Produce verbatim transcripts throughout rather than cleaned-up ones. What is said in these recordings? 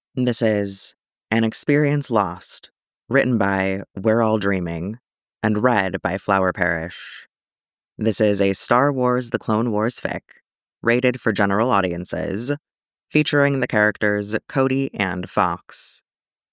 This is An Experience Lost, written by We're All Dreaming, and read by Flower Parish. This is a Star Wars The Clone Wars fic, rated for general audiences, featuring the characters Cody and Fox.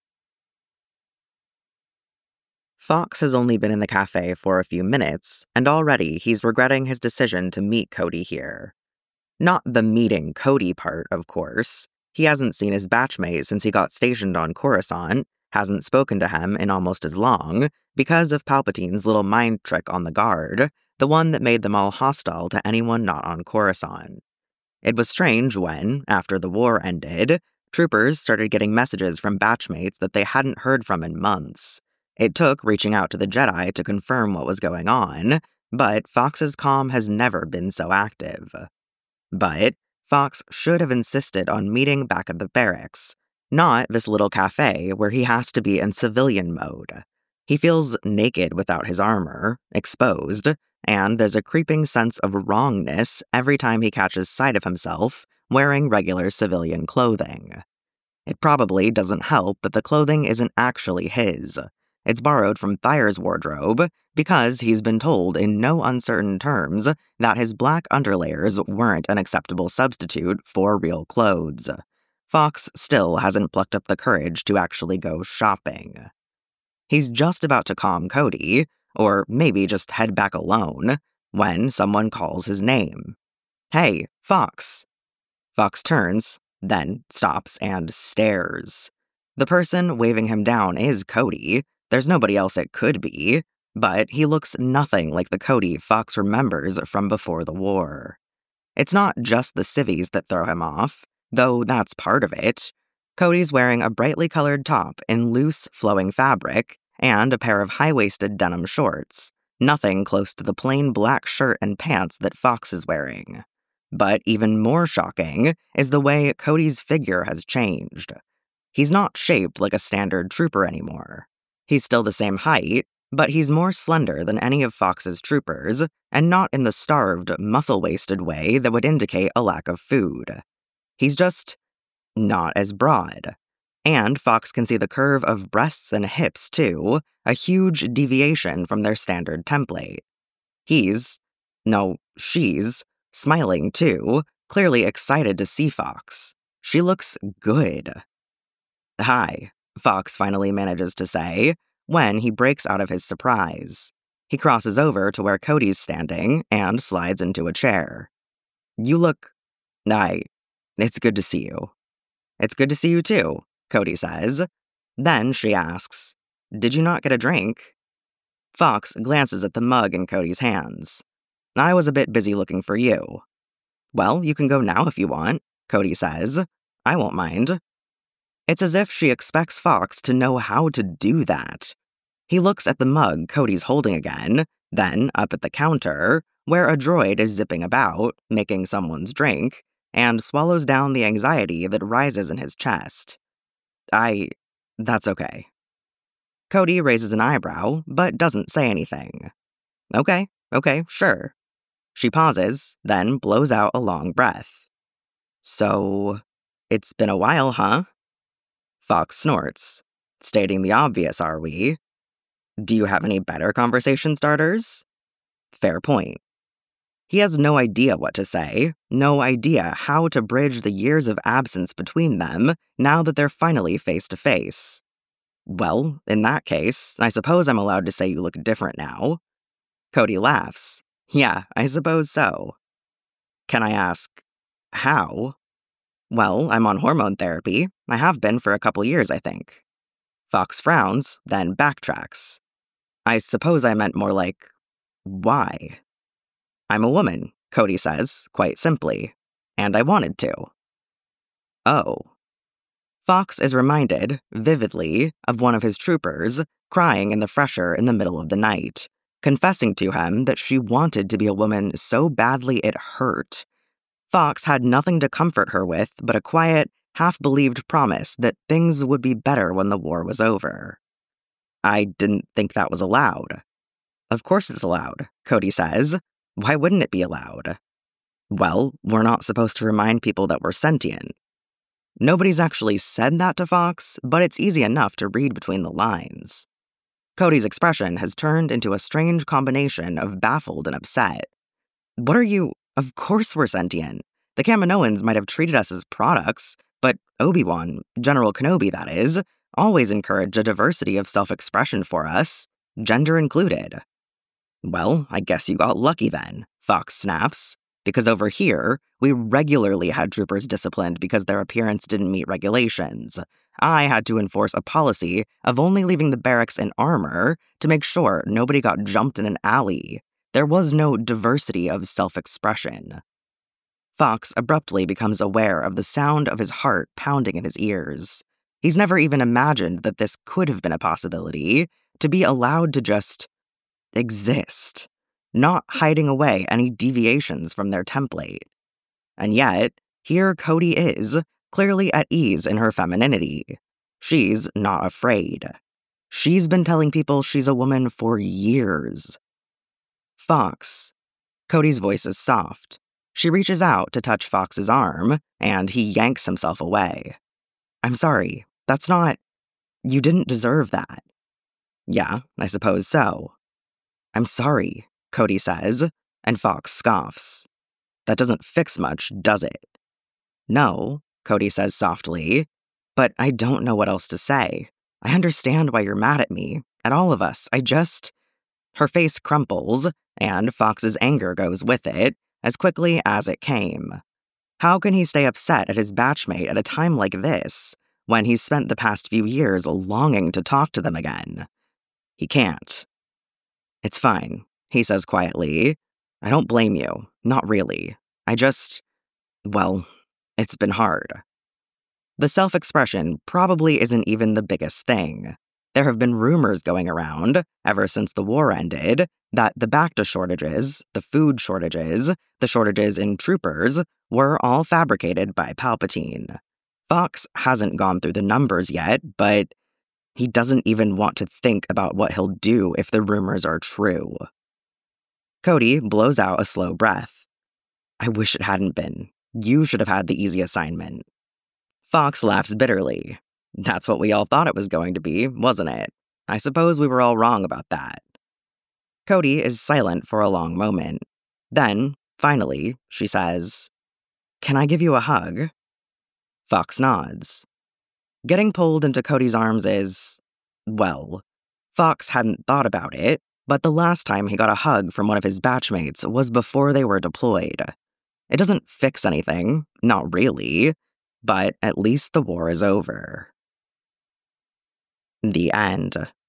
Fox has only been in the cafe for a few minutes, and already he's regretting his decision to meet Cody here. Not the meeting Cody part, of course. He hasn't seen his batchmate since he got stationed on Coruscant, hasn't spoken to him in almost as long, because of Palpatine's little mind trick on the guard, the one that made them all hostile to anyone not on Coruscant. It was strange when, after the war ended, troopers started getting messages from batchmates that they hadn't heard from in months. It took reaching out to the Jedi to confirm what was going on, but Fox's comm has never been so active. But Fox should have insisted on meeting back at the barracks, not this little cafe where he has to be in civilian mode. He feels naked without his armor, exposed, and there's a creeping sense of wrongness every time he catches sight of himself wearing regular civilian clothing. It probably doesn't help that the clothing isn't actually his. It's borrowed from Thyre's wardrobe because he's been told in no uncertain terms that his black underlayers weren't an acceptable substitute for real clothes. Fox still hasn't plucked up the courage to actually go shopping. He's just about to calm Cody, or maybe just head back alone, when someone calls his name. "Hey, Fox." Fox turns, then stops and stares. The person waving him down is Cody. There's nobody else it could be, but he looks nothing like the Cody Fox remembers from before the war. It's not just the civvies that throw him off, though that's part of it. Cody's wearing a brightly colored top in loose, flowing fabric and a pair of high-waisted denim shorts, nothing close to the plain black shirt and pants that Fox is wearing. But even more shocking is the way Cody's figure has changed. He's not shaped like a standard trooper anymore. He's still the same height, but he's more slender than any of Fox's troopers, and not in the starved, muscle-wasted way that would indicate a lack of food. He's just not as broad. And Fox can see the curve of breasts and hips, too, a huge deviation from their standard template. He's, no, she's, smiling too, clearly excited to see Fox. She looks good. "Hi," Fox finally manages to say, when he breaks out of his surprise. He crosses over to where Cody's standing and slides into a chair. "You look... I... It's good to see you." "It's good to see you too," Cody says. Then she asks, "Did you not get a drink?" Fox glances at the mug in Cody's hands. "I was a bit busy looking for you." "Well, you can go now if you want," Cody says. "I won't mind." It's as if she expects Fox to know how to do that. He looks at the mug Cody's holding again, then up at the counter, where a droid is zipping about, making someone's drink, and swallows down the anxiety that rises in his chest. I... That's okay." Cody raises an eyebrow, but doesn't say anything. Okay, okay, sure." She pauses, then blows out a long breath. "So, it's been a while, huh?" Fox snorts. "Stating the obvious, are we? Do you have any better conversation starters?" Fair point. He has no idea what to say, no idea how to bridge the years of absence between them now that they're finally face to face. "Well, in that case, I suppose I'm allowed to say you look different now." Cody laughs. "Yeah, I suppose so." "Can I ask, how?" "Well, I'm on hormone therapy. I have been for a couple years, I think." Fox frowns, then backtracks. "I suppose I meant more like, why?" "I'm a woman," Cody says, quite simply, "and I wanted to." "Oh." Fox is reminded, vividly, of one of his troopers crying in the fresher in the middle of the night, confessing to him that she wanted to be a woman so badly it hurt. Fox had nothing to comfort her with but a quiet, half-believed promise that things would be better when the war was over. "I didn't think that was allowed." "Of course it's allowed," Cody says. "Why wouldn't it be allowed?" "Well, we're not supposed to remind people that we're sentient." Nobody's actually said that to Fox, but it's easy enough to read between the lines. Cody's expression has turned into a strange combination of baffled and upset. What are you? Of course we're sentient. The Kaminoans might have treated us as products, but Obi-Wan, General Kenobi that is, always encouraged a diversity of self-expression for us, gender included. Well, I guess you got lucky then, Fox snaps, because over here, we regularly had troopers disciplined because their appearance didn't meet regulations. I had to enforce a policy of only leaving the barracks in armor to make sure nobody got jumped in an alley. There was no diversity of self-expression. Fox abruptly becomes aware of the sound of his heart pounding in his ears. He's never even imagined that this could have been a possibility, to be allowed to just exist, not hiding away any deviations from their template. And yet, here Cody is, clearly at ease in her femininity. She's not afraid. She's been telling people she's a woman for years. Fox. Cody's voice is soft. She reaches out to touch Fox's arm, and he yanks himself away. I'm sorry, that's not... You didn't deserve that. Yeah, I suppose so. I'm sorry, Cody says, and Fox scoffs. That doesn't fix much, does it? No, Cody says softly, but I don't know what else to say. I understand why you're mad at me, at all of us. I just... Her face crumples, and Fox's anger goes with it, as quickly as it came. How can he stay upset at his batchmate at a time like this, when he's spent the past few years longing to talk to them again? He can't. It's fine, he says quietly. I don't blame you, not really. I just... well, it's been hard. The self-expression probably isn't even the biggest thing. There have been rumors going around, ever since the war ended, that the Bacta shortages, the food shortages, the shortages in troopers, were all fabricated by Palpatine. Fox hasn't gone through the numbers yet, but he doesn't even want to think about what he'll do if the rumors are true. Cody blows out a slow breath. I wish it hadn't been. You should have had the easy assignment. Fox laughs bitterly. That's what we all thought it was going to be, wasn't it? I suppose we were all wrong about that. Cody is silent for a long moment. Then, finally, she says, Can I give you a hug? Fox nods. Getting pulled into Cody's arms is, well, Fox hadn't thought about it, but the last time he got a hug from one of his batchmates was before they were deployed. It doesn't fix anything, not really, but at least the war is over. The end.